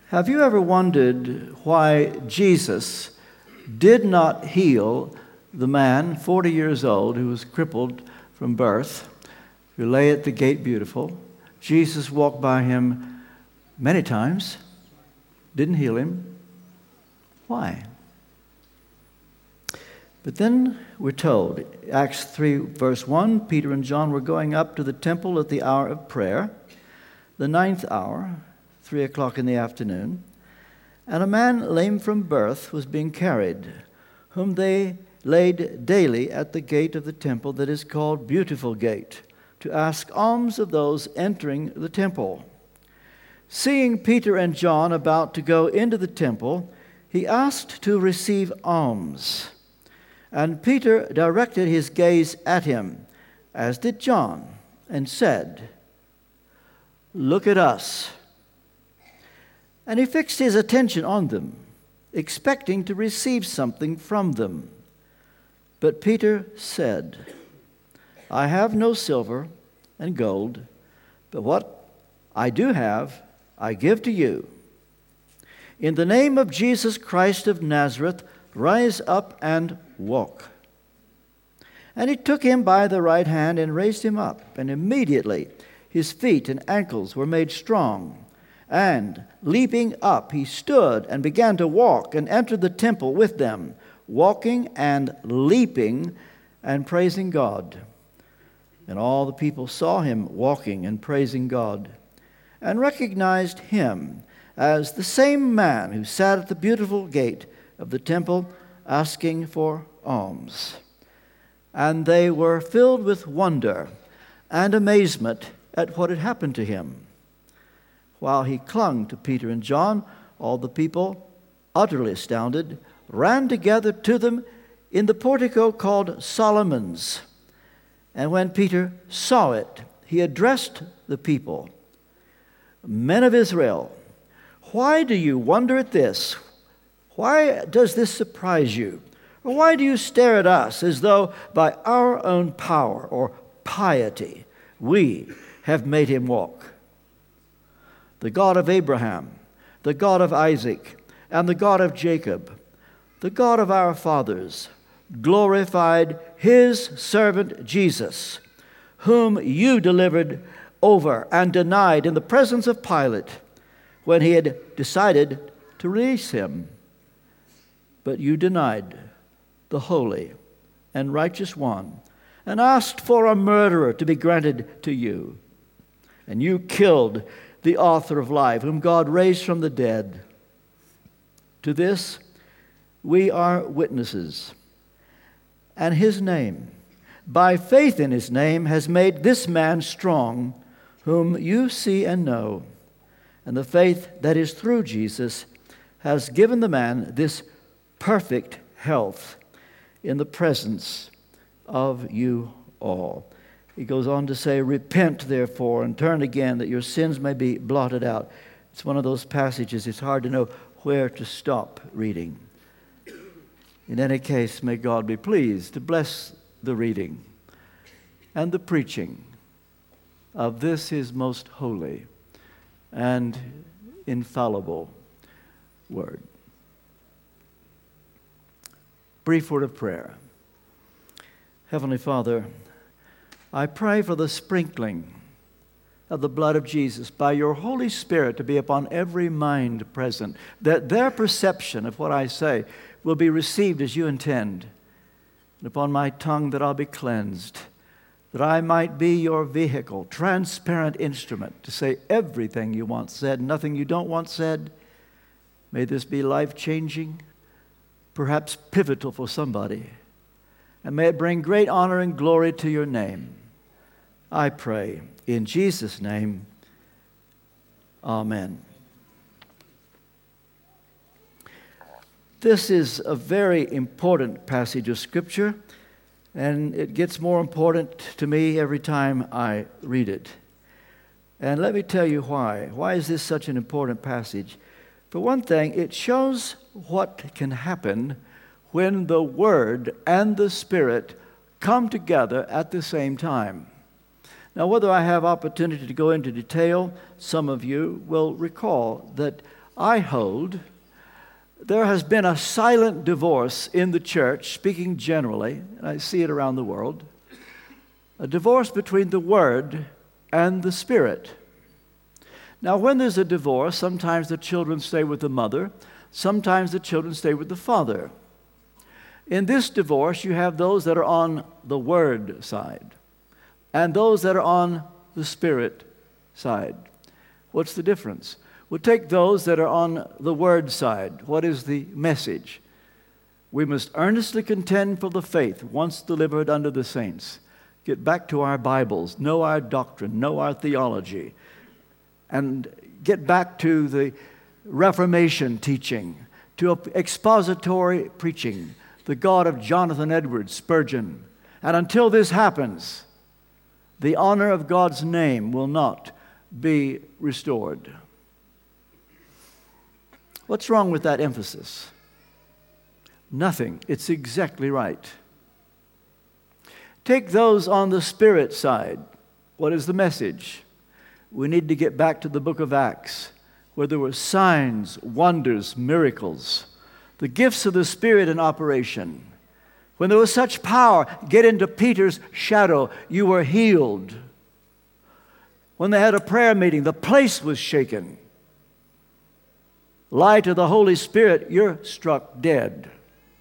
Have you ever wondered why Jesus did not heal the man, 40 years old, who was crippled from birth, who lay at the gate beautiful? Jesus walked by him many times, didn't heal him. Why? But then we're told, Acts 3, verse 1, Peter and John were going up to the temple at the hour of prayer, the 9th hour, 3 o'clock in the afternoon, and a man lame from birth was being carried, whom they laid daily at the gate of the temple that is called Beautiful Gate, to ask alms of those entering the temple. Seeing Peter and John about to go into the temple, he asked to receive alms. And Peter directed his gaze at him, as did John, and said, "Look at us." And he fixed his attention on them, expecting to receive something from them. But Peter said, "I have no silver and gold, but what I do have, I give to you. In the name of Jesus Christ of Nazareth, rise up and walk." And he took him by the right hand and raised him up, and immediately his feet and ankles were made strong. And leaping up, he stood and began to walk and entered the temple with them, walking and leaping and praising God. And all the people saw him walking and praising God, and recognized him as the same man who sat at the beautiful gate of the temple asking for alms. And they were filled with wonder and amazement at what had happened to him. While he clung to Peter and John, all the people, utterly astounded, ran together to them in the portico called Solomon's. And when Peter saw it, he addressed the people, "Men of Israel, why do you wonder at this? Why does this surprise you? Or why do you stare at us as though by our own power or piety we have made him walk? The God of Abraham, the God of Isaac, and the God of Jacob, the God of our fathers, glorified his servant Jesus, whom you delivered over and denied in the presence of Pilate when he had decided to release him. But you denied the holy and righteous one and asked for a murderer to be granted to you. And you killed the author of life, whom God raised from the dead. To this we are witnesses. And his name, by faith in his name, has made this man strong, whom you see and know. And the faith that is through Jesus has given the man this perfect health in the presence of you all. He goes on to say, "Repent, therefore, and turn again, that your sins may be blotted out." It's one of those passages, it's hard to know where to stop reading. In any case, may God be pleased to bless the reading and the preaching of this his most holy and infallible word. Brief word of prayer. Heavenly Father, I pray for the sprinkling of the blood of Jesus by your Holy Spirit to be upon every mind present, that their perception of what I say will be received as you intend, and upon my tongue that I'll be cleansed, that I might be your vehicle, transparent instrument to say everything you want said, nothing you don't want said. May this be life-changing, perhaps pivotal for somebody, and may it bring great honor and glory to your name. I pray in Jesus' name, amen. This is a very important passage of Scripture, and it gets more important to me every time I read it. And let me tell you why. Why is this such an important passage? For one thing, it shows what can happen when the Word and the Spirit come together at the same time. Now, whether I have opportunity to go into detail, some of you will recall that I hold there has been a silent divorce in the church, speaking generally, and I see it around the world, a divorce between the Word and the Spirit. Now, when there's a divorce, sometimes the children stay with the mother, sometimes the children stay with the father. In this divorce, you have those that are on the Word side and those that are on the Spirit side. What's the difference? We'll take those that are on the Word side. What is the message? We must earnestly contend for the faith once delivered unto the saints. Get back to our Bibles, know our doctrine, know our theology, and get back to the Reformation teaching, to expository preaching, the God of Jonathan Edwards, Spurgeon. And until this happens, the honor of God's name will not be restored. What's wrong with that emphasis? Nothing. It's exactly right. Take those on the Spirit side. What is the message? We need to get back to the book of Acts, where there were signs, wonders, miracles, the gifts of the Spirit in operation. When there was such power, get into Peter's shadow, you were healed. When they had a prayer meeting, the place was shaken. Lie to the Holy Spirit, you're struck dead.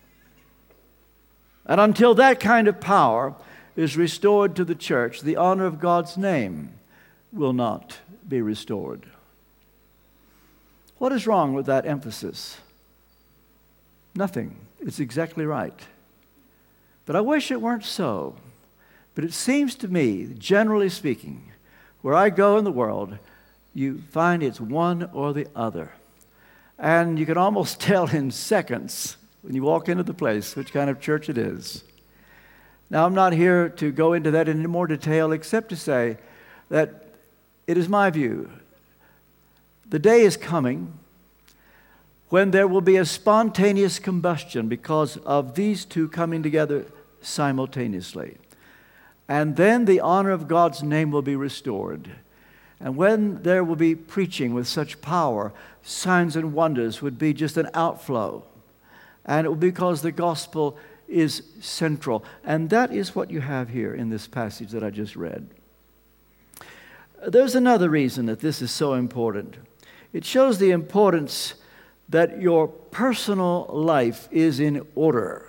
And until that kind of power is restored to the church, the honor of God's name will not be restored. What is wrong with that emphasis? Nothing. It's exactly right. But I wish it weren't so. But it seems to me, generally speaking, where I go in the world, you find it's one or the other. And you can almost tell in seconds when you walk into the place which kind of church it is. Now, I'm not here to go into that in any more detail except to say that it is my view. The day is coming when there will be a spontaneous combustion because of these two coming together simultaneously. And then the honor of God's name will be restored. And when there will be preaching with such power, signs and wonders would be just an outflow. And it will be because the gospel is central. And that is what you have here in this passage that I just read. There's another reason that this is so important. It shows the importance that your personal life is in order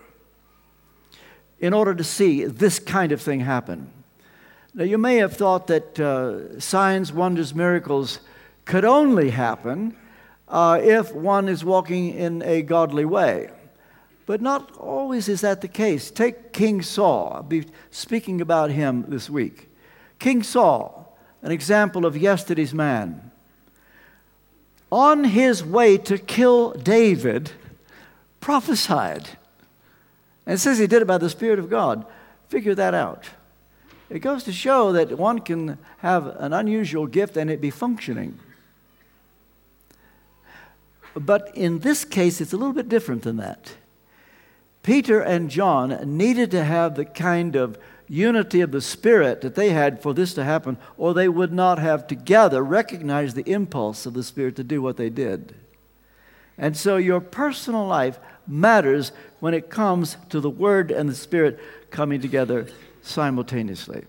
to see this kind of thing happen. Now, you may have thought that signs, wonders, miracles could only happen if one is walking in a godly way. But not always is that the case. Take King Saul. I'll be speaking about him this week. King Saul, an example of yesterday's man. On his way to kill David, prophesied. And it says he did it by the Spirit of God. Figure that out. It goes to show that one can have an unusual gift and it be functioning. But in this case, it's a little bit different than that. Peter and John needed to have the kind of unity of the Spirit that they had for this to happen, or they would not have together recognized the impulse of the Spirit to do what they did. And so your personal life matters when it comes to the Word and the Spirit coming together simultaneously.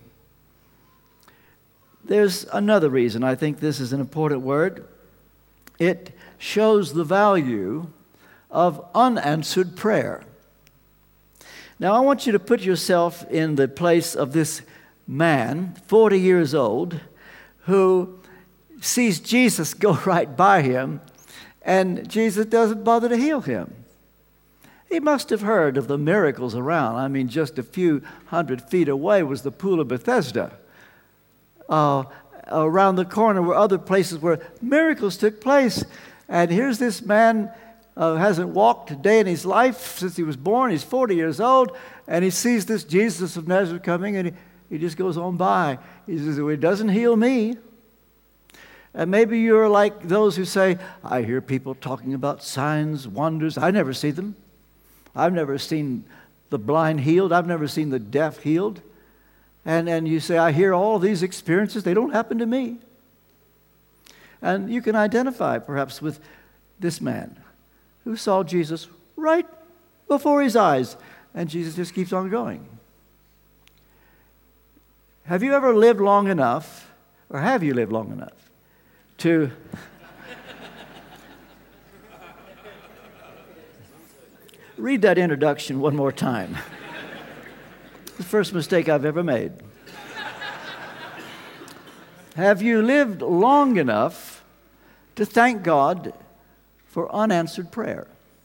There's another reason I think this is an important word. It shows the value of unanswered prayer. Now, I want you to put yourself in the place of this man, 40 years old, who sees Jesus go right by him, and Jesus doesn't bother to heal him. He must have heard of the miracles around. I mean, just a few 100 feet away was the Pool of Bethesda. Around the corner were other places where miracles took place. And here's this man hasn't walked a day in his life since he was born. He's 40 years old, and he sees this Jesus of Nazareth coming, and he just goes on by. He says, well, he doesn't heal me. And maybe you're like those who say, I hear people talking about signs, wonders. I never see them. I've never seen the blind healed. I've never seen the deaf healed. And you say, I hear all these experiences. They don't happen to me. And you can identify perhaps with this man who saw Jesus right before his eyes, and Jesus just keeps on going. Have you ever lived long enough, or have you lived long enough to read that introduction one more time? The first mistake I've ever made. Have you lived long enough to thank God for unanswered prayer?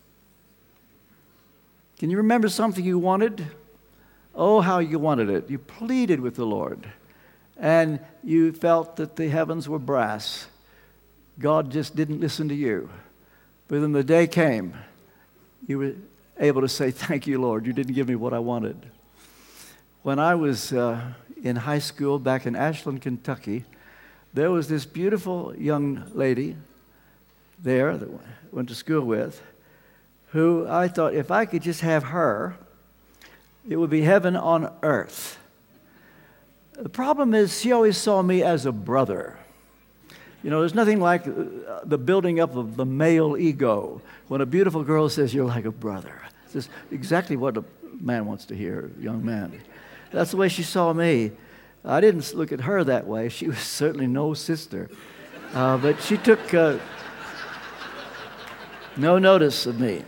Can you remember something you wanted? Oh, how you wanted it. You pleaded with the Lord, and you felt that the heavens were brass. God just didn't listen to you. But then the day came, you were able to say, thank you, Lord. You didn't give me what I wanted. When I was in high school back in Ashland, Kentucky, there was this beautiful young lady there that I went to school with, who I thought if I could just have her, it would be heaven on earth. The problem is she always saw me as a brother. You know, there's nothing like the building up of the male ego when a beautiful girl says you're like a brother. It's exactly what a man wants to hear, a young man. That's the way she saw me. I didn't look at her that way. She was certainly no sister. But she took no notice of me.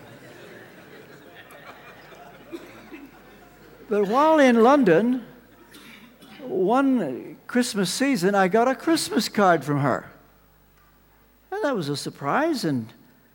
But while in London, one Christmas season, I got a Christmas card from her. And that was a surprise. And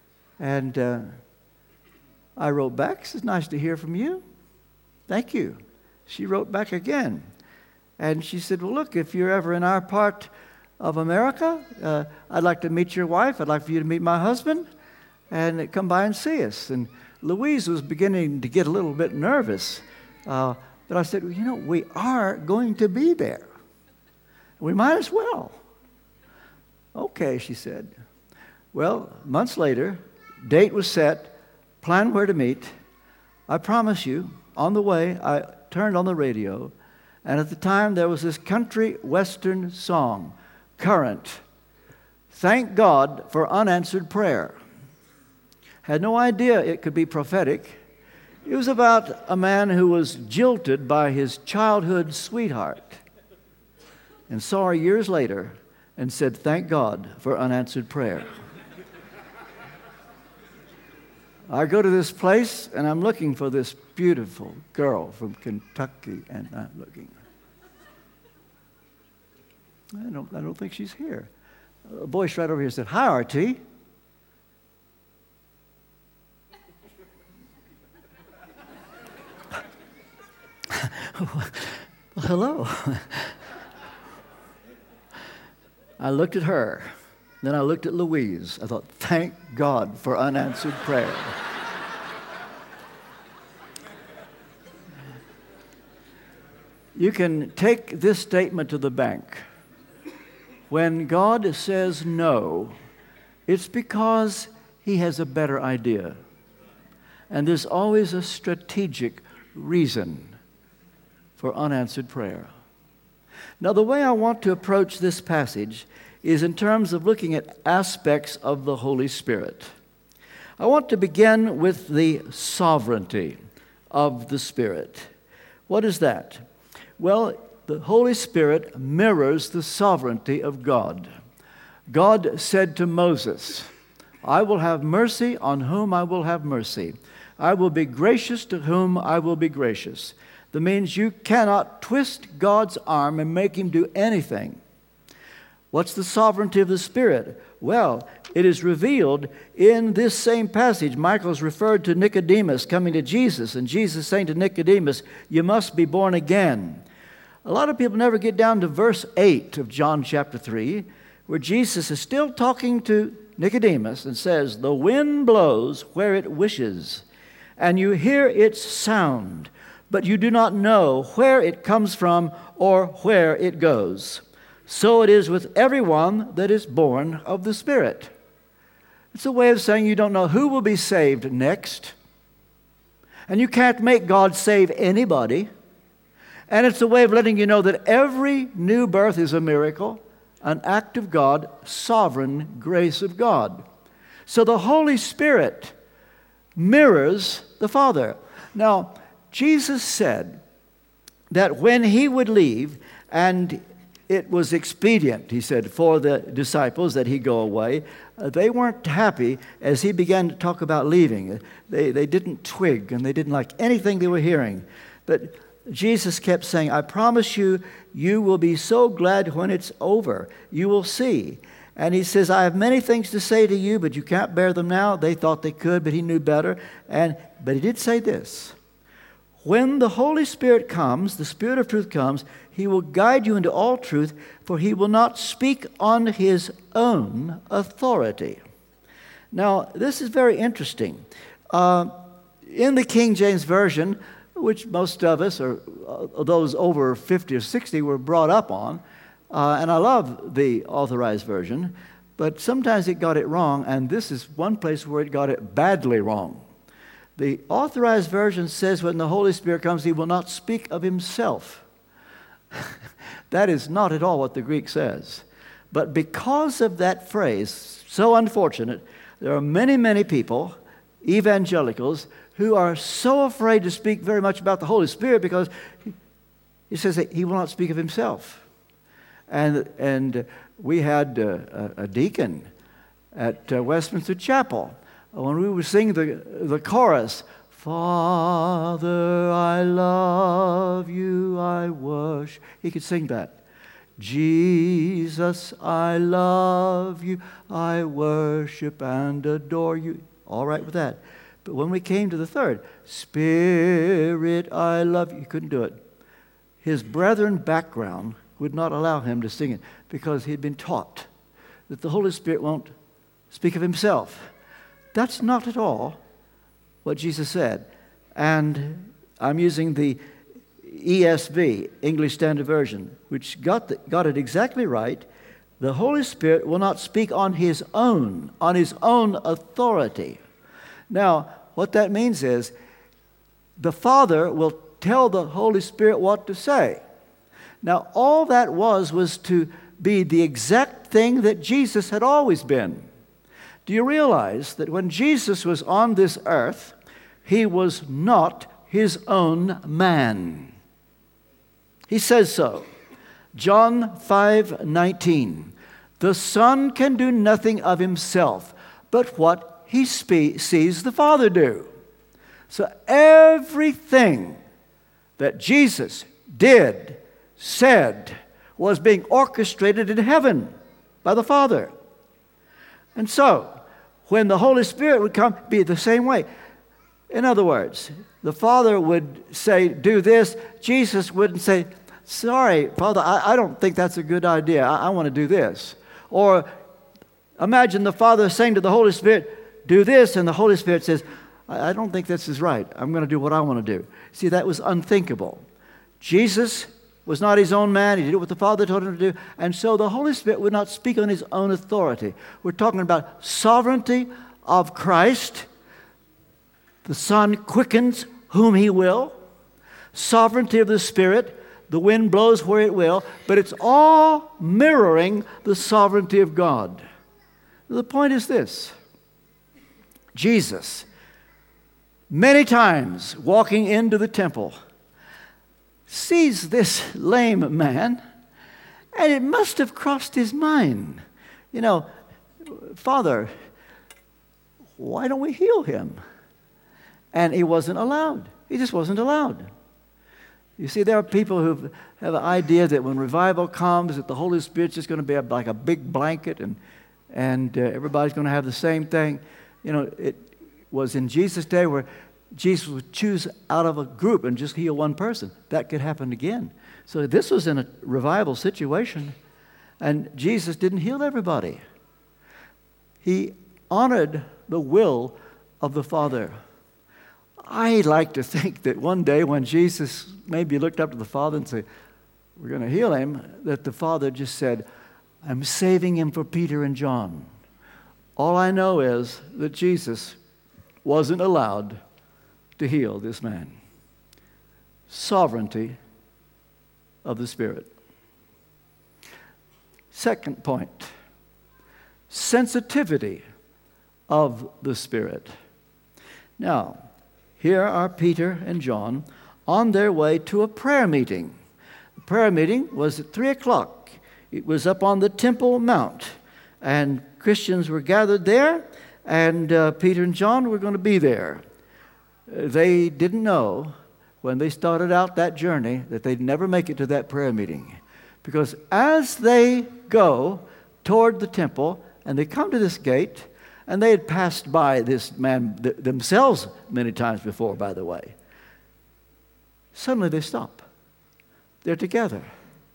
I wrote back, "It's nice to hear from you. Thank you." She wrote back again. And she said, "Well, look, if you're ever in our part of America, I'd like to meet your wife. I'd like for you to meet my husband and come by and see us." And Louise was beginning to get a little bit nervous. But I said, "Well, you know, we are going to be there. We might as well." "Okay," she said. Well, months later, date was set, planned where to meet. I promise you, on the way, I turned on the radio, and at the time there was this country western song, current. Thank God for unanswered prayer. Had no idea it could be prophetic. It was about a man who was jilted by his childhood sweetheart and saw her years later and said, "Thank God for unanswered prayer." I go to this place and I'm looking for this beautiful girl from Kentucky, and I'm looking. I don't think she's here. A voice right over here said, "Hi, RT." Well, hello. I looked at her. Then I looked at Louise. I thought, thank God for unanswered prayer. You can take this statement to the bank. When God says no, it's because He has a better idea. And there's always a strategic reason for unanswered prayer. Now, the way I want to approach this passage is in terms of looking at aspects of the Holy Spirit. I want to begin with the sovereignty of the Spirit. What is that? Well, the Holy Spirit mirrors the sovereignty of God. God said to Moses, "I will have mercy on whom I will have mercy. I will be gracious to whom I will be gracious." That means you cannot twist God's arm and make Him do anything. What's the sovereignty of the Spirit? Well, it is revealed in this same passage. Michael's referred to Nicodemus coming to Jesus, and Jesus saying to Nicodemus, "You must be born again." A lot of people never get down to verse 8 of John chapter 3, where Jesus is still talking to Nicodemus and says, "The wind blows where it wishes, and you hear its sound, but you do not know where it comes from or where it goes. So it is with everyone that is born of the Spirit." It's a way of saying you don't know who will be saved next. And you can't make God save anybody. And it's a way of letting you know that every new birth is a miracle, an act of God, sovereign grace of God. So the Holy Spirit mirrors the Father. Now, Jesus said that when he would leave, and it was expedient, he said, for the disciples that he go away, they weren't happy as he began to talk about leaving. They didn't twig, and they didn't like anything they were hearing. But Jesus kept saying, I promise you, you will be so glad when it's over. You will see. And he says, I have many things to say to you, but you can't bear them now. They thought they could, but he knew better. But he did say this. When the Holy Spirit comes, the Spirit of truth comes, he will guide you into all truth, for he will not speak on his own authority. Now, this is very interesting. In the King James Version, which most of us, or those over 50 or 60, were brought up on, and I love the Authorized Version, but sometimes it got it wrong, and this is one place where it got it badly wrong. The Authorized Version says when the Holy Spirit comes, he will not speak of himself. That is not at all what the Greek says. But because of that phrase, so unfortunate, there are many, many people, evangelicals, who are so afraid to speak very much about the Holy Spirit because he says that he will not speak of himself. And we had a deacon at Westminster Chapel. When we would sing the chorus, Father, I love you, I worship. He could sing that. Jesus, I love you, I worship and adore you. All right with that. But when we came to the third, Spirit, I love you, he couldn't do it. His brethren background would not allow him to sing it because he had been taught that the Holy Spirit won't speak of himself. That's not at all what Jesus said. And I'm using the ESV, English Standard Version, which got it exactly right. The Holy Spirit will not speak on his own authority. Now, what that means is the Father will tell the Holy Spirit what to say. Now, all that was to be the exact thing that Jesus had always been. Do you realize that when Jesus was on this earth, he was not his own man? He says so. John 5:19. The Son can do nothing of himself, but what he sees the Father do. So everything that Jesus did, said, was being orchestrated in heaven by the Father. And so, when the Holy Spirit would come, be the same way. In other words, the Father would say, do this. Jesus wouldn't say, sorry, Father, I don't think that's a good idea. I want to do this. Or imagine the Father saying to the Holy Spirit, do this, and the Holy Spirit says, I don't think this is right. I'm going to do what I want to do. See, that was unthinkable. Jesus was not his own man. He did what the Father told him to do. And so the Holy Spirit would not speak on his own authority. We're talking about sovereignty of Christ. The Son quickens whom he will. Sovereignty of the Spirit. The wind blows where it will. But it's all mirroring the sovereignty of God. The point is this. Jesus, many times walking into the temple, sees this lame man, and it must have crossed his mind. You know, Father, why don't we heal him? And he wasn't allowed. He just wasn't allowed. You see, there are people who have an idea that when revival comes, that the Holy Spirit's just going to be like a big blanket, and everybody's going to have the same thing. You know, it was in Jesus' day where Jesus would choose out of a group and just heal one person. That could happen again. So this was in a revival situation, and Jesus didn't heal everybody. He honored the will of the Father. I like to think that one day when Jesus maybe looked up to the Father and said, we're going to heal him, that the Father just said, I'm saving him for Peter and John. All I know is that Jesus wasn't allowed to heal this man. Sovereignty of the Spirit. Second point, sensitivity of the Spirit. Now, here are Peter and John on their way to a prayer meeting. The prayer meeting was at 3 o'clock. It was up on the Temple Mount, and Christians were gathered there, and Peter and John were going to be there. They didn't know when they started out that journey that they'd never make it to that prayer meeting. Because as they go toward the temple, and they come to this gate, and they had passed by this man themselves many times before, by the way. Suddenly they stop. They're together.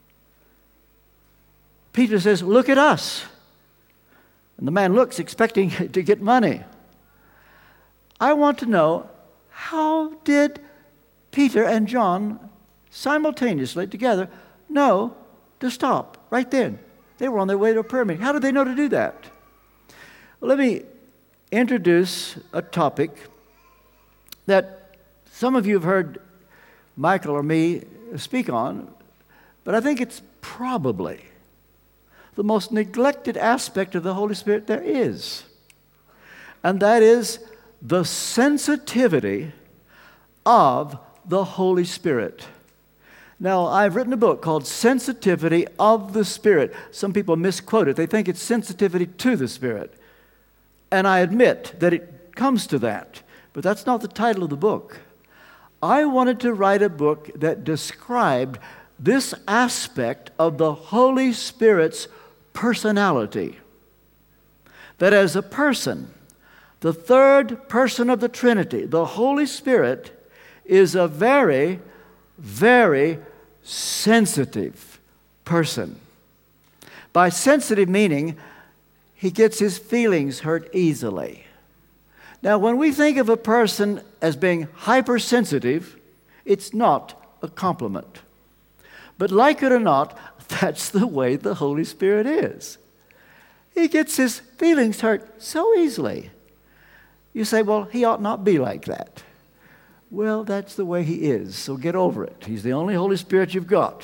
Peter says, "Look at us." And the man looks, expecting to get money. I want to know, how did Peter and John simultaneously together know to stop right then? They were on their way to a prayer meeting. How did they know to do that? Well, let me introduce a topic that some of you have heard Michael or me speak on, but I think it's probably the most neglected aspect of the Holy Spirit there is. And that is the sensitivity of the Holy Spirit. Now, I've written a book called Sensitivity of the Spirit. Some people misquote it. They think it's sensitivity to the Spirit. And I admit that it comes to that. But that's not the title of the book. I wanted to write a book that described this aspect of the Holy Spirit's personality. That as a person, the third person of the Trinity, the Holy Spirit, is a very, very sensitive person. By sensitive meaning, he gets his feelings hurt easily. Now, when we think of a person as being hypersensitive, it's not a compliment. But like it or not, that's the way the Holy Spirit is. He gets his feelings hurt so easily. You say, well, he ought not be like that. Well, that's the way he is, so get over it. He's the only Holy Spirit you've got.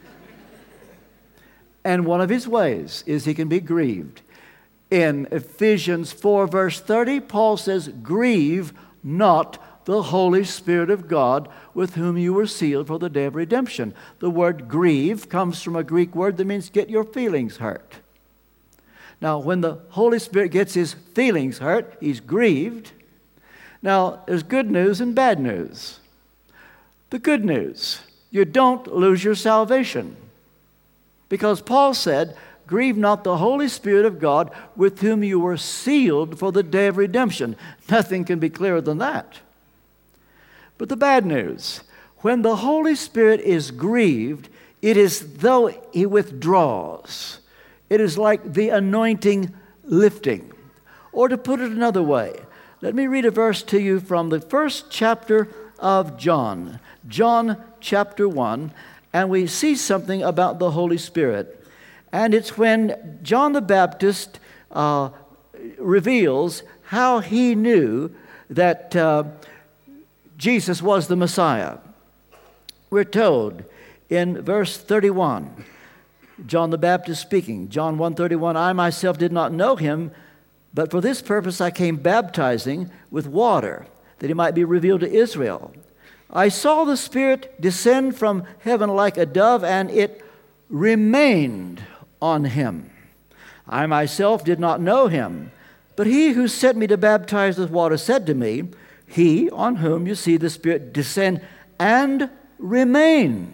And one of his ways is he can be grieved. In Ephesians 4, verse 30, Paul says, "Grieve not the Holy Spirit of God, with whom you were sealed for the day of redemption." The word grieve comes from a Greek word that means get your feelings hurt. Now, when the Holy Spirit gets his feelings hurt, he's grieved. Now, there's good news and bad news. The good news, you don't lose your salvation. Because Paul said, "Grieve not the Holy Spirit of God, with whom you were sealed for the day of redemption." Nothing can be clearer than that. But the bad news, when the Holy Spirit is grieved, it is though he withdraws. It is like the anointing lifting. Or to put it another way, let me read a verse to you from the first chapter of John. John chapter 1, and we see something about the Holy Spirit. And it's when John the Baptist reveals how he knew that Jesus was the Messiah. We're told in verse 31, John the Baptist speaking, John 1:31, "I myself did not know him, but for this purpose I came baptizing with water, that he might be revealed to Israel. I saw the Spirit descend from heaven like a dove, and it remained on him. I myself did not know him, but he who sent me to baptize with water said to me, 'He on whom you see the Spirit descend and remain,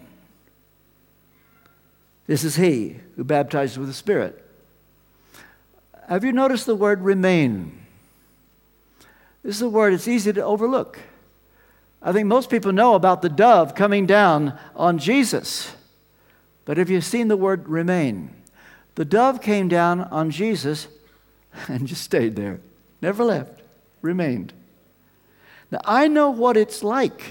this is he who baptizes with the Spirit.'" Have you noticed the word remain? This is a word it's easy to overlook. I think most people know about the dove coming down on Jesus. But have you seen the word remain? The dove came down on Jesus and just stayed there. Never left. Remained. Now, I know what it's like.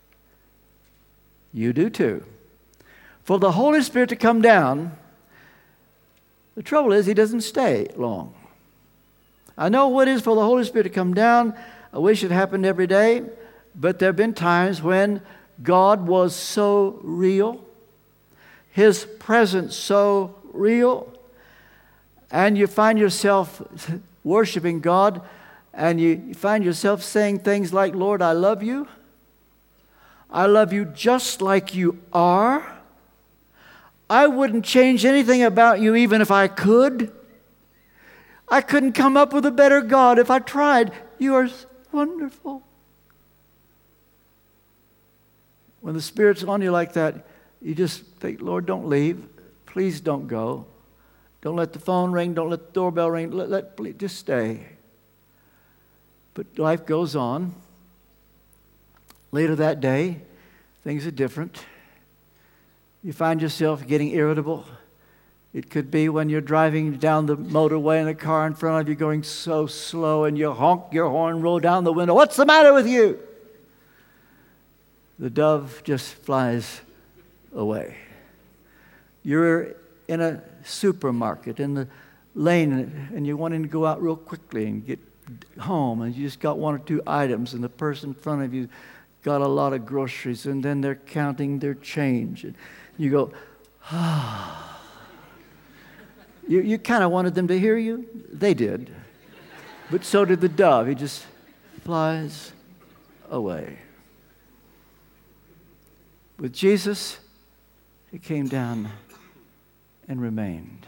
You do too. For the Holy Spirit to come down, the trouble is he doesn't stay long. I know what it is for the Holy Spirit to come down. I wish it happened every day. But there have been times when God was so real, his presence so real, and you find yourself worshiping God, and you find yourself saying things like, Lord, I love you. I love you just like you are. I wouldn't change anything about you even if I could. I couldn't come up with a better God if I tried. You are wonderful. When the Spirit's on you like that, you just think, Lord, don't leave. Please don't go. Don't let the phone ring. Don't let the doorbell ring. Please, just stay. But life goes on. Later that day, things are different. You find yourself getting irritable. It could be when you're driving down the motorway and a car in front of you going so slow and you honk your horn, roll down the window. What's the matter with you? The dove just flies away. You're in a supermarket in the lane and you're wanting to go out real quickly and get home, and you just got one or two items, and the person in front of you got a lot of groceries, and then they're counting their change. And you go, ah. You kind of wanted them to hear you. They did. But so did the dove. He just flies away. With Jesus, he came down and remained.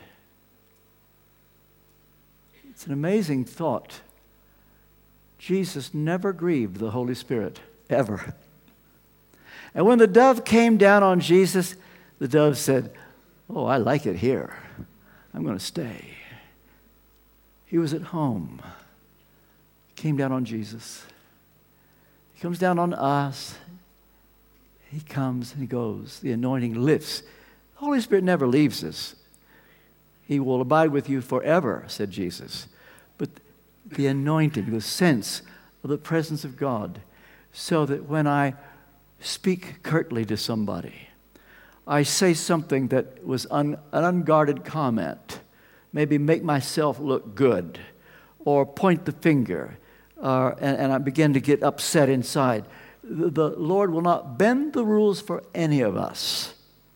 It's an amazing thought. Jesus never grieved the Holy Spirit, ever. And when the dove came down on Jesus, the dove said, oh, I like it here. I'm going to stay. He was at home. He came down on Jesus. He comes down on us. He comes and he goes. The anointing lifts. The Holy Spirit never leaves us. He will abide with you forever, said Jesus. But the anointing, the sense of the presence of God, so that when I speak curtly to somebody, I say something that was an unguarded comment, maybe make myself look good, or point the finger, and I begin to get upset inside. The Lord will not bend the rules for any of us.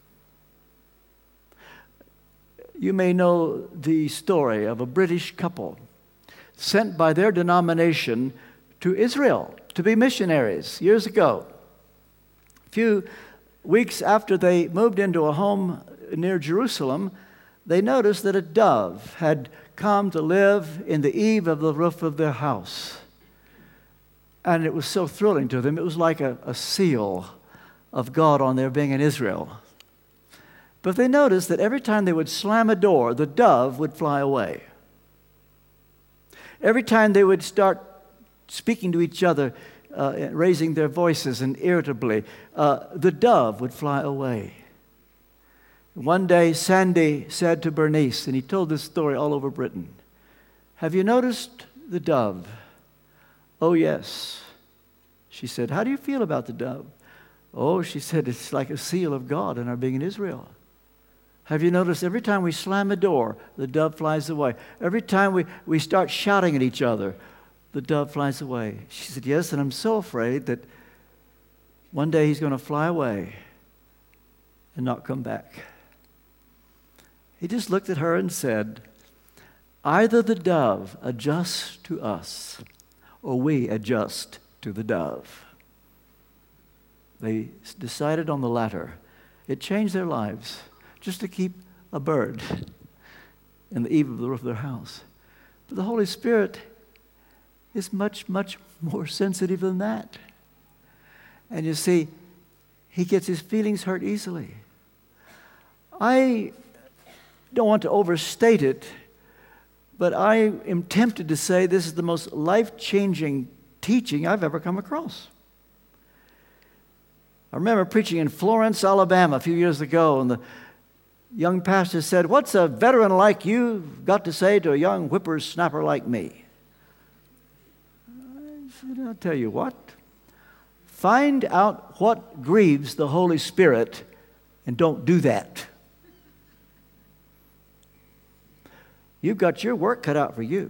You may know the story of a British couple sent by their denomination to Israel to be missionaries years ago. A few weeks after they moved into a home near Jerusalem, they noticed that a dove had come to live in the eave of the roof of their house. And it was so thrilling to them. It was like a seal of God on their being in Israel. But they noticed that every time they would slam a door, the dove would fly away. Every time they would start speaking to each other, raising their voices and irritably, the dove would fly away. One day, Sandy said to Bernice, and he told this story all over Britain, have you noticed the dove? Oh, yes. She said, how do you feel about the dove? Oh, she said, it's like a seal of God in our being in Israel. Have you noticed every time we slam a door, the dove flies away? Every time we start shouting at each other, the dove flies away. She said, yes, and I'm so afraid that one day he's going to fly away and not come back. He just looked at her and said, either the dove adjusts to us or we adjust to the dove. They decided on the latter. It changed their lives just to keep a bird in the eave of the roof of their house. But the Holy Spirit is much, much more sensitive than that. And you see, he gets his feelings hurt easily. I don't want to overstate it, but I am tempted to say this is the most life-changing teaching I've ever come across. I remember preaching in Florence, Alabama a few years ago, and the young pastor said, what's a veteran like you got to say to a young whippersnapper like me? I said, I'll tell you what. Find out what grieves the Holy Spirit and don't do that. You've got your work cut out for you.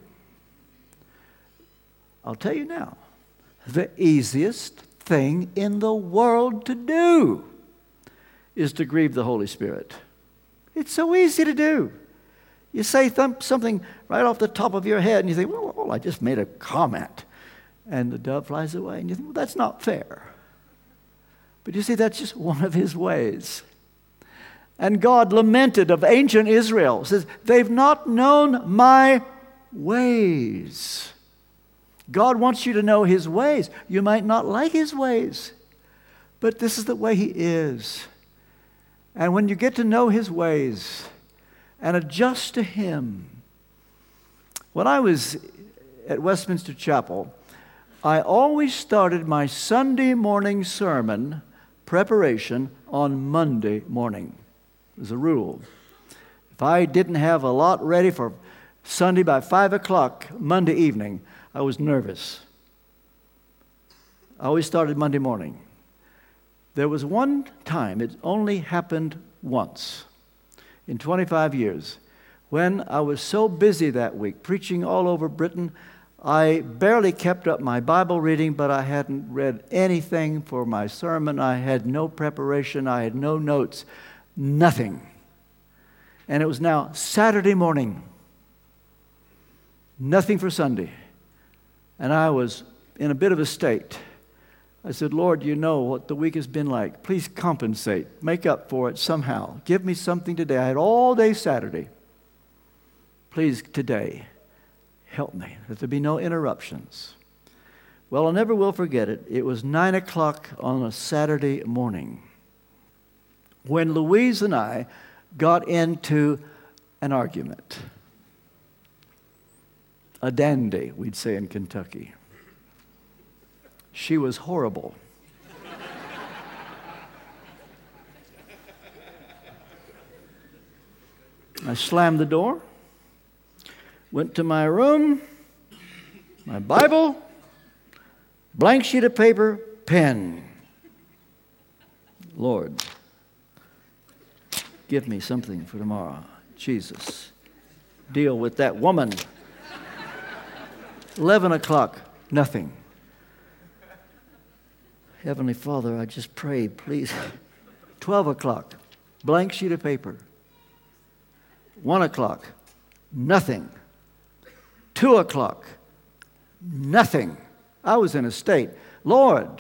I'll tell you now, the easiest thing in the world to do is to grieve the Holy Spirit. It's so easy to do. You say something right off the top of your head and you think, well, well, I just made a comment. And the dove flies away. And you think, well, that's not fair. But you see, that's just one of his ways. And God lamented of ancient Israel, says, they've not known my ways. God wants you to know his ways. You might not like his ways, but this is the way he is. And when you get to know his ways and adjust to him. When I was at Westminster Chapel, I always started my Sunday morning sermon preparation on Monday morning. It was a rule. If I didn't have a lot ready for Sunday by 5 o'clock Monday evening, I was nervous. I always started Monday morning. There was one time, it only happened once in 25 years, when I was so busy that week, preaching all over Britain, I barely kept up my Bible reading, but I hadn't read anything for my sermon. I had no preparation. I had no notes, nothing. And it was now Saturday morning. Nothing for Sunday. And I was in a bit of a state. I said, Lord, you know what the week has been like. Please compensate. Make up for it somehow. Give me something today. I had all day Saturday. Please, today, help me, that there be no interruptions. Well, I never will forget it. It was 9 o'clock on a Saturday morning when Louise and I got into an argument. A dandy, we'd say in Kentucky. She was horrible. I slammed the door, went to my room, my Bible, blank sheet of paper, pen. Lord, give me something for tomorrow. Jesus, deal with that woman. 11 o'clock, nothing. Heavenly Father, I just pray, please. 12 o'clock, blank sheet of paper. 1 o'clock, nothing. 2 o'clock, nothing. I was in a state. Lord,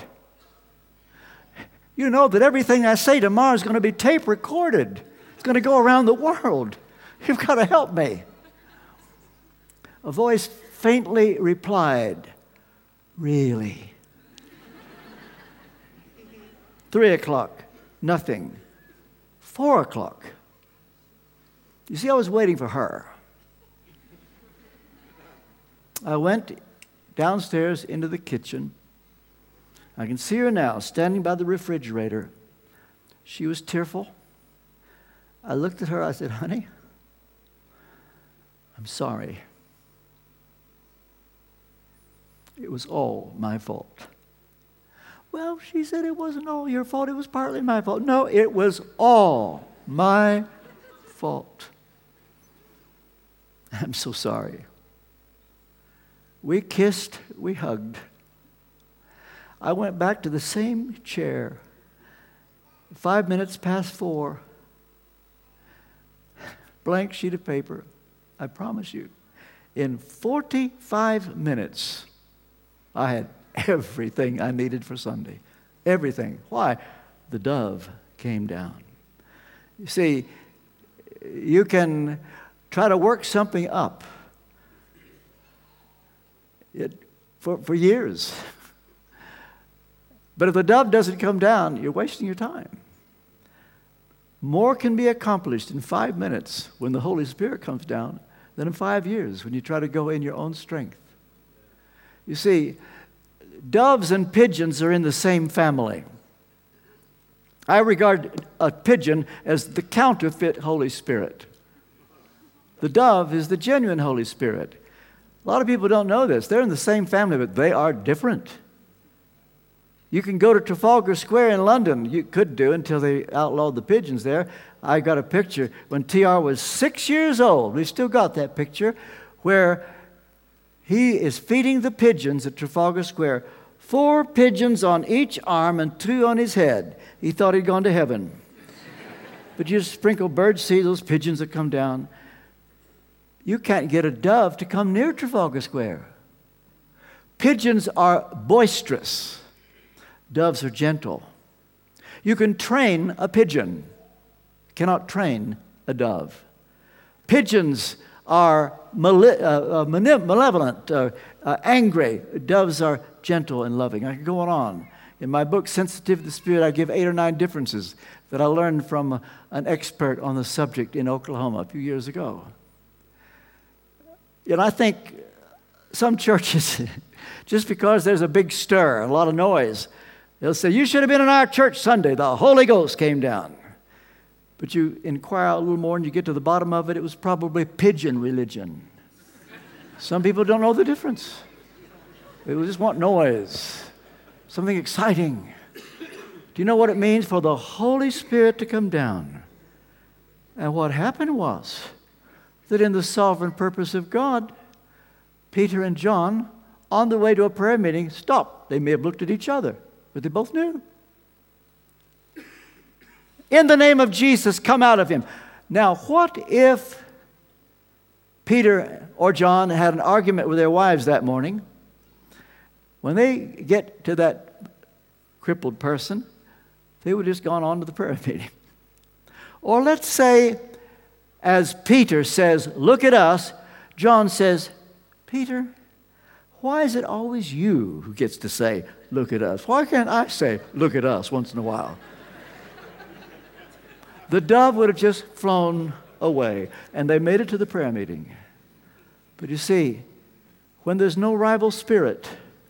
you know that everything I say tomorrow is going to be tape recorded. It's going to go around the world. You've got to help me. A voice faintly replied, really? 3 o'clock, nothing. 4 o'clock. You see, I was waiting for her. I went downstairs into the kitchen. I can see her now, standing by the refrigerator. She was tearful. I looked at her, I said, honey, I'm sorry. It was all my fault. Well, she said it wasn't all your fault. It was partly my fault. No, it was all my fault. I'm so sorry. We kissed, we hugged. I went back to the same chair. 5 minutes past 4. Blank sheet of paper. I promise you. In 45 minutes, I had everything I needed for Sunday. Everything. Why? The dove came down. You see, you can try to work something up for years. But if the dove doesn't come down, you're wasting your time. More can be accomplished in 5 minutes when the Holy Spirit comes down than in 5 years when you try to go in your own strength. You see, doves and pigeons are in the same family. I regard a pigeon as the counterfeit Holy Spirit. The dove is the genuine Holy Spirit. A lot of people don't know this. They're in the same family, but they are different. You can go to Trafalgar Square in London. You could do until they outlawed the pigeons there. I got a picture when T.R. was 6 years old. We still got that picture where he is feeding the pigeons at Trafalgar Square. 4 pigeons on each arm and 2 on his head. He thought he'd gone to heaven. But you sprinkle bird seed, those pigeons that come down. You can't get a dove to come near Trafalgar Square. Pigeons are boisterous. Doves are gentle. You can train a pigeon. You cannot train a dove. Pigeons are malevolent, angry. Doves are gentle and loving. I can go on. In my book, Sensitive to the Spirit, I give 8 or 9 differences that I learned from an expert on the subject in Oklahoma a few years ago. And I think some churches, just because there's a big stir, a lot of noise, they'll say, you should have been in our church Sunday. The Holy Ghost came down. But you inquire a little more and you get to the bottom of it, it was probably pigeon religion. Some people don't know the difference. They just want noise, something exciting. Do you know what it means for the Holy Spirit to come down? And what happened was that in the sovereign purpose of God, Peter and John, on the way to a prayer meeting, stopped. They may have looked at each other, but they both knew. In the name of Jesus, come out of him. Now, what if Peter or John had an argument with their wives that morning? When they get to that crippled person, they would have just gone on to the prayer meeting. Or let's say, as Peter says, look at us, John says, Peter, why is it always you who gets to say, look at us? Why can't I say, look at us once in a while? The dove would have just flown away, and they made it to the prayer meeting. But you see, when there's no rival spirit,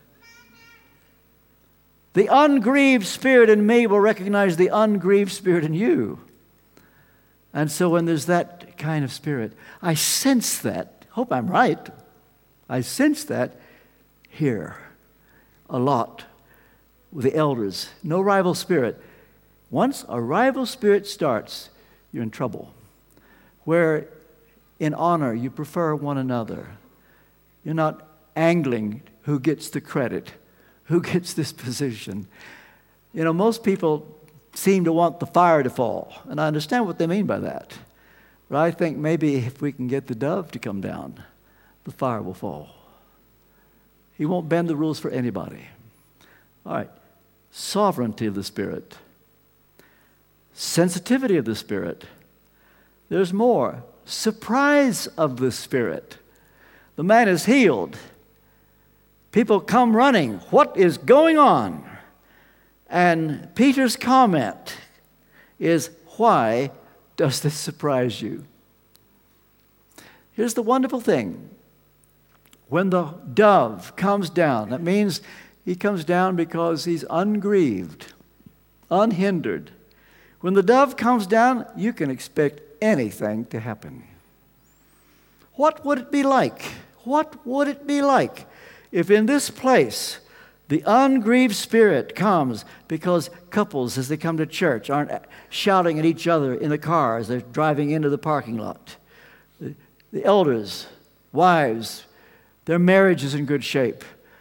the ungrieved spirit in me will recognize the ungrieved spirit in you. And so when there's that kind of spirit, I sense that. Hope I'm right. I sense that here a lot with the elders. No rival spirit. Once a rival spirit starts, you're in trouble. Where in honor you prefer one another. You're not angling who gets the credit, who gets this position. You know, most people seem to want the fire to fall, and I understand what they mean by that. But I think maybe if we can get the dove to come down, the fire will fall. He won't bend the rules for anybody. All right, sovereignty of the Spirit. Sensitivity of the Spirit. There's more. Surprise of the Spirit. The man is healed. People come running. What is going on? And Peter's comment is, why does this surprise you? Here's the wonderful thing. When the dove comes down, that means he comes down because he's ungrieved, unhindered. When the dove comes down, you can expect anything to happen. What would it be like? What would it be like if in this place the ungrieved spirit comes because couples, as they come to church, aren't shouting at each other in the car as they're driving into the parking lot? The elders, wives, their marriage is in good shape.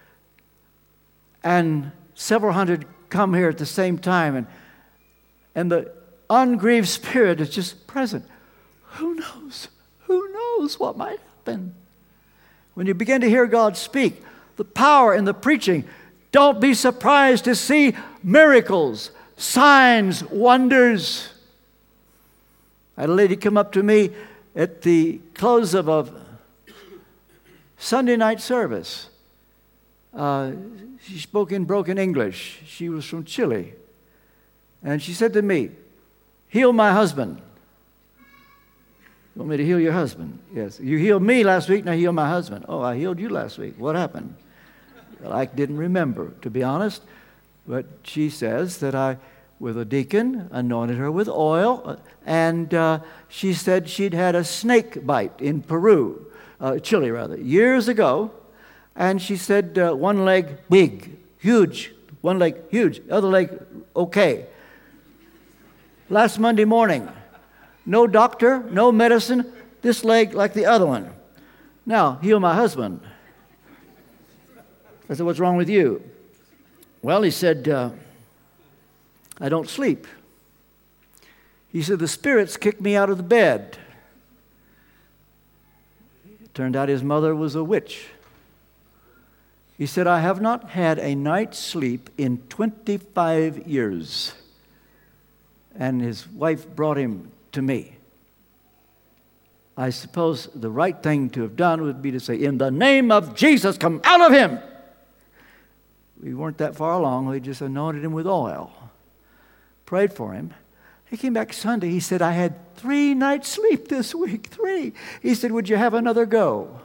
And several hundred come here at the same time, and the ungrieved spirit is just present. Who knows? Who knows what might happen? When you begin to hear God speak, the power in the preaching, don't be surprised to see miracles, signs, wonders. I had a lady come up to me at the close of a Sunday night service. She spoke in broken English. She was from Chile. And she said to me, heal my husband. You want me to heal your husband? Yes. You healed me last week, now heal my husband. Oh, I healed you last week. What happened? Well, I didn't remember, to be honest. But she says that I, with a deacon, anointed her with oil. And she said she'd had a snake bite in Peru, Chile rather, years ago. And she said one leg big, huge. One leg huge, other leg okay. Last Monday morning, no doctor, no medicine, this leg like the other one. Now, heal my husband. I said, what's wrong with you? Well, he said, I don't sleep. He said, the spirits kicked me out of the bed. It turned out his mother was a witch. He said, I have not had a night's sleep in 25 years. And his wife brought him to me. I suppose the right thing to have done would be to say, in the name of Jesus, come out of him. We weren't that far along. We just anointed him with oil. Prayed for him. He came back Sunday. He said, I had 3 nights sleep this week. 3. He said, would you have another go?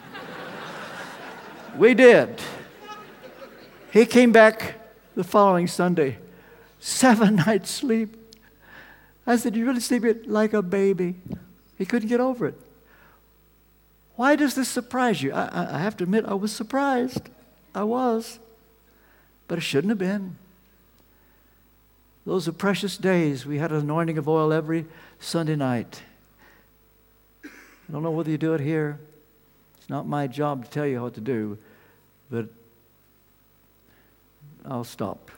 We did. He came back the following Sunday. 7 nights sleep. I said, you really sleep it like a baby. He couldn't get over it. Why does this surprise you? I have to admit, I was surprised. I was. But it shouldn't have been. Those are precious days. We had an anointing of oil every Sunday night. I don't know whether you do it here. It's not my job to tell you what to do, but I'll stop.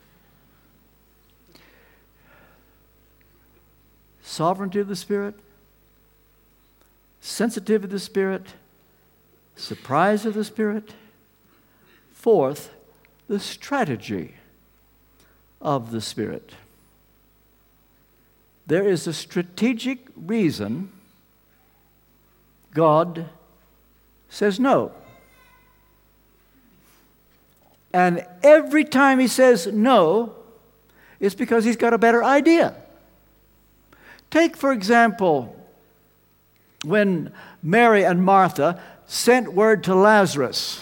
Sovereignty of the Spirit, sensitivity of the Spirit, surprise of the Spirit. 4th, the strategy of the Spirit. There is a strategic reason God says no. And every time he says no, it's because he's got a better idea. Take, for example, when Mary and Martha sent word to Lazarus.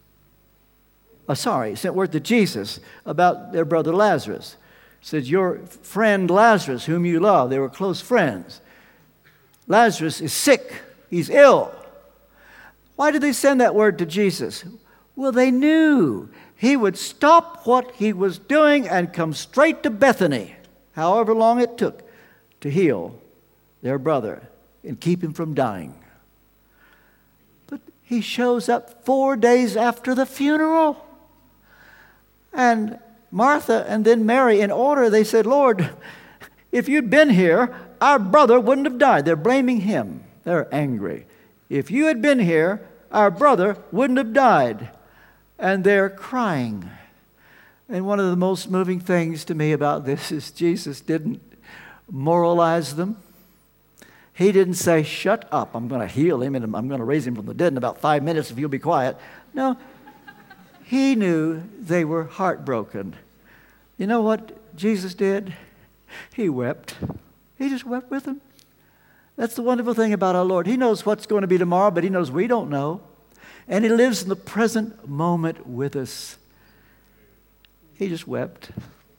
Sent word to Jesus about their brother Lazarus. Said, your friend Lazarus, whom you love, they were close friends. Lazarus is sick. He's ill. Why did they send that word to Jesus? Well, they knew he would stop what he was doing and come straight to Bethany, however long it took, to heal their brother and keep him from dying. But he shows up 4 days after the funeral. And Martha and then Mary, in order, they said, Lord, if you'd been here, our brother wouldn't have died. They're blaming him. They're angry. If you had been here, our brother wouldn't have died. And they're crying. And one of the most moving things to me about this is Jesus didn't moralize them. He didn't say, shut up, I'm going to heal him and I'm going to raise him from the dead in about 5 minutes if you'll be quiet. No, he knew they were heartbroken. You know what Jesus did? He wept. He just wept with them. That's the wonderful thing about our Lord. He knows what's going to be tomorrow, but he knows we don't know. And he lives in the present moment with us. He just wept.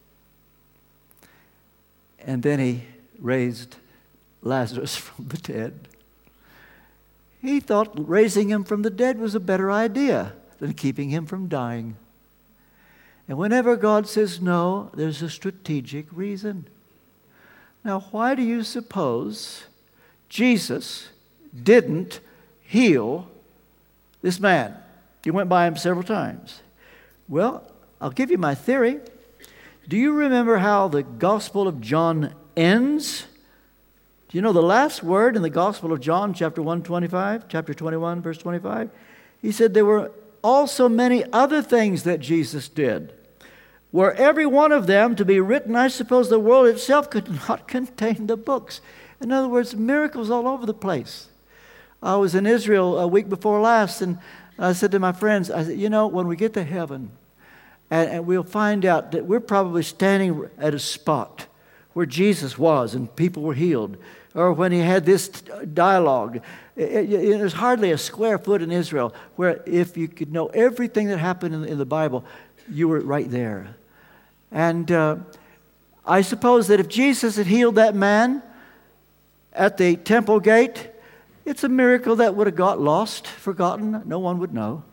And then he raised Lazarus from the dead. He thought raising him from the dead was a better idea than keeping him from dying. And whenever God says no, there's a strategic reason. Now, why do you suppose Jesus didn't heal this man? He went by him several times. Well, I'll give you my theory. Do you remember how the Gospel of John ends? Do you know the last word in the Gospel of John, chapter 1:25, chapter 21, verse 25? He said there were also many other things that Jesus did. Were every one of them to be written, I suppose the world itself could not contain the books. In other words, miracles all over the place. I was in Israel a week before last, and I said to my friends, I said, you know, when we get to heaven, and we'll find out that we're probably standing at a spot where Jesus was and people were healed, or when he had this dialogue. There's hardly a square foot in Israel where if you could know everything that happened in the Bible, you were right there. And I suppose that if Jesus had healed that man at the temple gate, it's a miracle that would have got lost, forgotten. No one would know.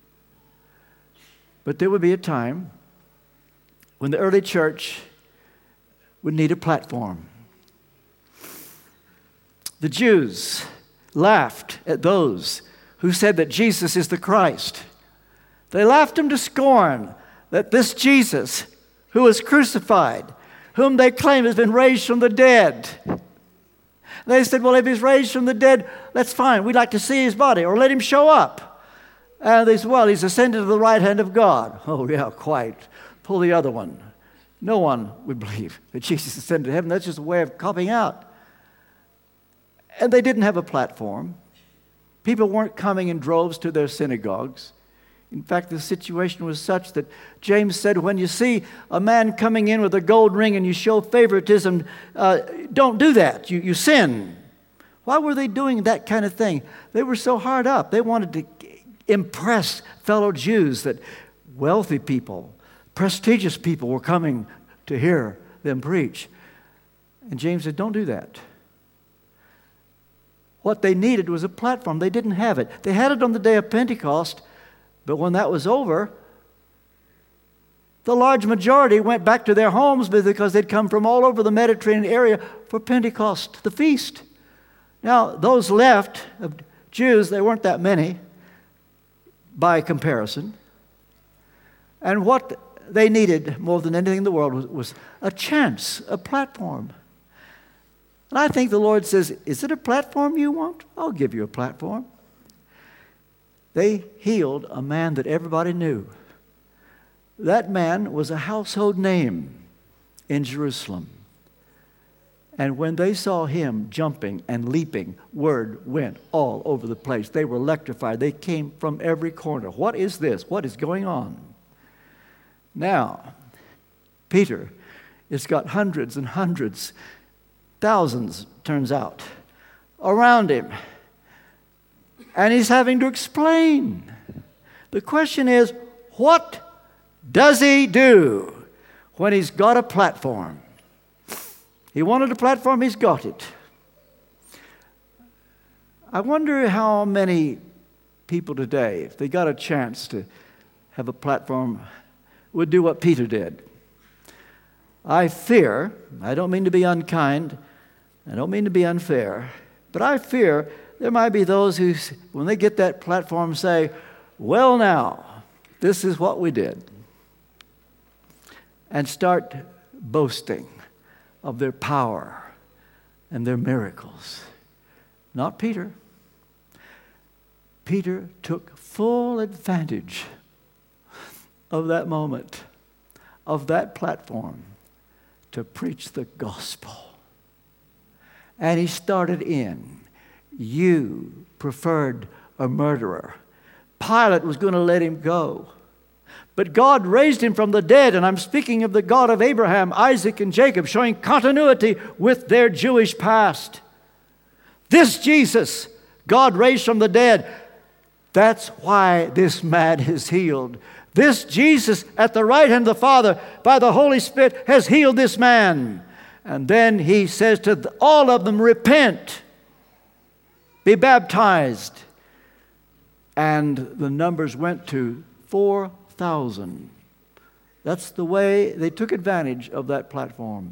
But there would be a time when the early church would need a platform. The Jews laughed at those who said that Jesus is the Christ. They laughed him to scorn that this Jesus, who was crucified, whom they claim has been raised from the dead. They said, well, if he's raised from the dead, that's fine. We'd like to see his body, or let him show up. And they said, well, he's ascended to the right hand of God. Oh, yeah, quite. Pull the other one. No one would believe that Jesus ascended to heaven. That's just a way of copying out. And they didn't have a platform. People weren't coming in droves to their synagogues. In fact, the situation was such that James said, when you see a man coming in with a gold ring and you show favoritism, don't do that. You sin. Why were they doing that kind of thing? They were so hard up. They wanted to impress fellow Jews that wealthy people, prestigious people were coming to hear them preach. And James said, don't do that. What they needed was a platform. They didn't have it. They had it on the day of Pentecost, but when that was over, the large majority went back to their homes because they'd come from all over the Mediterranean area for Pentecost, the feast. Now, those left of Jews, they weren't that many by comparison. And what they needed more than anything in the world was a chance, a platform. And I think the Lord says, is it a platform you want? I'll give you a platform. They healed a man that everybody knew. That man was a household name in Jerusalem. And when they saw him jumping and leaping, word went all over the place. They were electrified. They came from every corner. What is this? What is going on? Now, Peter has got hundreds and hundreds, thousands, turns out, around him. And he's having to explain. The question is, what does he do when he's got a platform? He wanted a platform, he's got it. I wonder how many people today, if they got a chance to have a platform, would do what Peter did. I fear, I don't mean to be unkind, I don't mean to be unfair, but I fear there might be those who, when they get that platform, say, well now, this is what we did. And start boasting of their power and their miracles. Not Peter. Peter took full advantage of that moment, of that platform, to preach the gospel. And he started in, you preferred a murderer. Pilate was going to let him go. But God raised him from the dead, and I'm speaking of the God of Abraham, Isaac, and Jacob, showing continuity with their Jewish past. This Jesus, God raised from the dead. That's why this man is healed. This Jesus at the right hand of the Father, by the Holy Spirit, has healed this man. And then he says to all of them, repent, be baptized. And the numbers went to 4,000. That's the way they took advantage of that platform.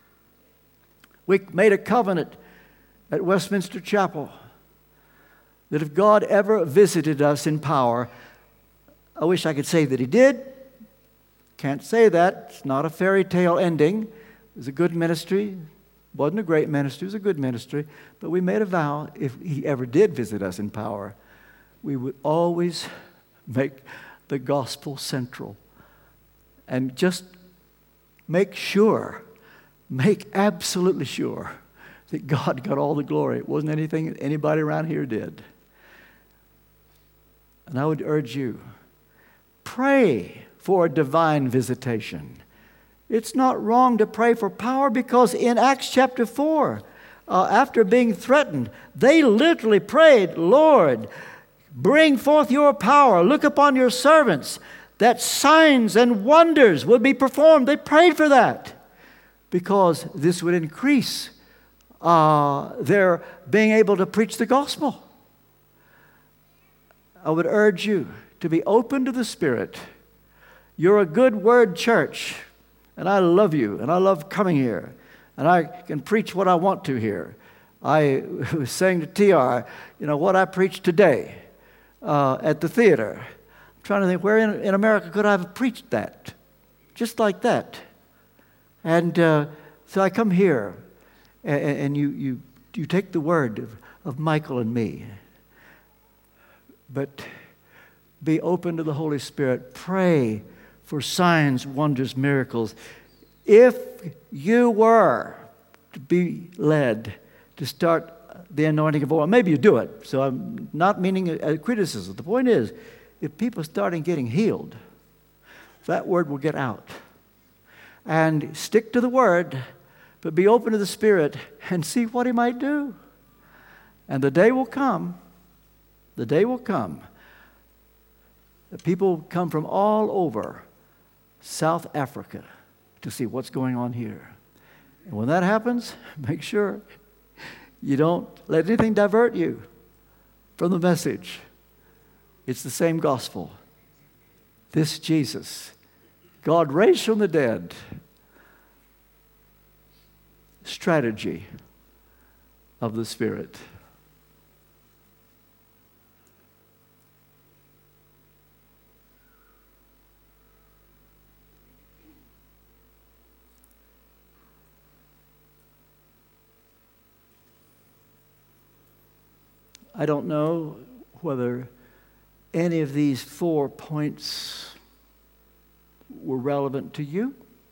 We made a covenant at Westminster Chapel that if God ever visited us in power, I wish I could say that he did. Can't say that. It's not a fairy tale ending. It was a good ministry. Wasn't a great ministry. It was a good ministry. But we made a vow, if he ever did visit us in power, we would always make the gospel central. And just make absolutely sure that God got all the glory. It wasn't anything anybody around here did. And I would urge you, pray for a divine visitation. It's not wrong to pray for power, because in Acts chapter 4, after being threatened, they literally prayed, Lord, bring forth your power. Look upon your servants, that signs and wonders would be performed. They prayed for that because this would increase their being able to preach the gospel. I would urge you to be open to the Spirit. You're a good word church, and I love you, and I love coming here, and I can preach what I want to here. I was saying to TR, what I preached today at the theater. I'm trying to think, where in America could I have preached that? Just like that. And so I come here, and you take the word of Michael and me. But Be open to the Holy Spirit. Pray for signs, wonders, miracles. If you were to be led to start the anointing of oil, maybe you do it. So I'm not meaning a criticism. The point is, if people starting getting healed, that word will get out. And stick to the word, but be open to the Spirit and see what He might do. And the day will come, that people come from all over South Africa to see what's going on here. And when that happens, make sure you don't let anything divert you from the message. It's the same gospel. This Jesus, God raised from the dead, strategy of the Spirit. I don't know whether any of these 4 points were relevant to you.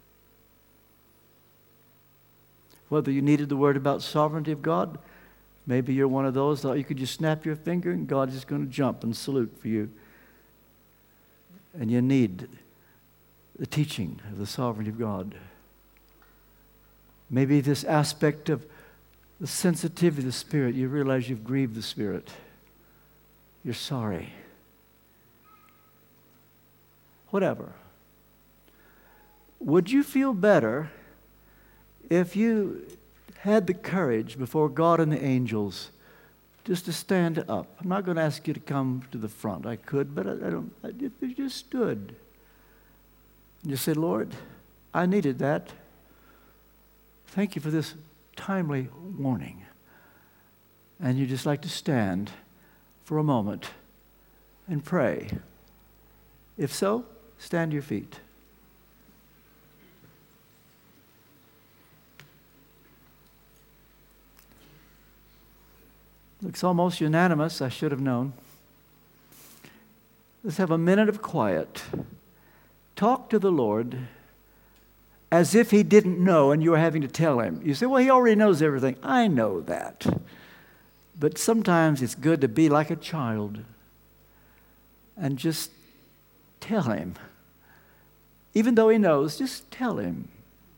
Whether you needed the word about sovereignty of God. Maybe you're one of those that you could just snap your finger and God's just going to jump and salute for you. And you need the teaching of the sovereignty of God. Maybe this aspect of the sensitivity of the Spirit, you realize you've grieved the Spirit. You're sorry. Whatever. Would you feel better if you had the courage before God and the angels just to stand up? I'm not going to ask you to come to the front. I could, but I don't. If you just stood and you said, Lord, I needed that. Thank you for this timely warning. And you just like to stand for a moment and pray. If so, stand to your feet. Looks almost unanimous. I should have known. Let's have a minute of quiet. Talk to the Lord as if He didn't know and you were having to tell Him. You say, well, He already knows everything. I know that. But sometimes it's good to be like a child and just tell Him. Even though He knows, just tell Him.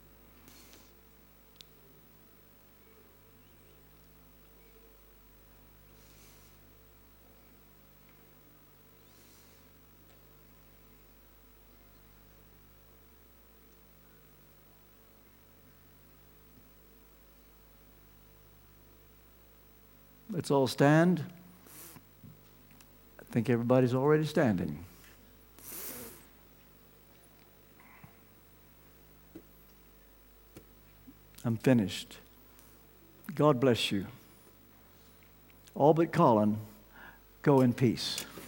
Let's all stand. I think everybody's already standing. I'm finished. God bless you. All but Colin, go in peace.